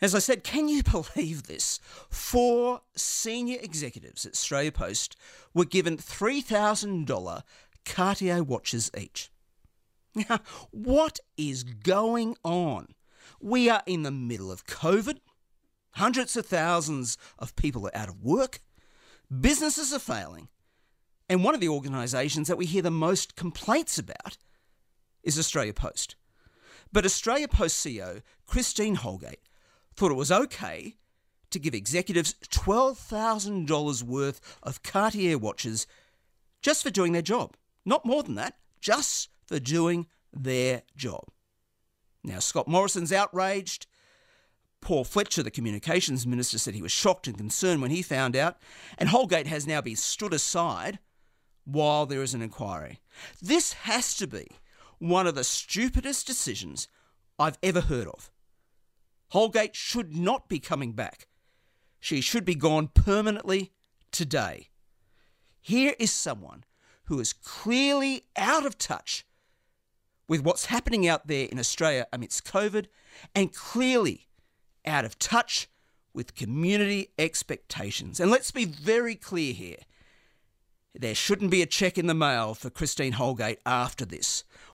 As I said, can you believe this? 4 senior executives at Australia Post were given $3,000 Cartier watches each. Now, what is going on? We are in the middle of COVID. Hundreds of thousands of people are out of work. Businesses are failing. And one of the organisations that we hear the most complaints about is Australia Post. But Australia Post CEO Christine Holgate thought it was okay to give executives $12,000 worth of Cartier watches just for doing their job. Not more than that, just for doing their job. Now, Scott Morrison's outraged. Paul Fletcher, the communications minister, said he was shocked and concerned when he found out, and Holgate has now been stood aside while there is an inquiry. This has to be one of the stupidest decisions I've ever heard of. Holgate should not be coming back. She should be gone permanently today. Here is someone who is clearly out of touch with what's happening out there in Australia amidst COVID, and clearly out of touch with community expectations. And let's be very clear here. There shouldn't be a cheque in the mail for Christine Holgate after this.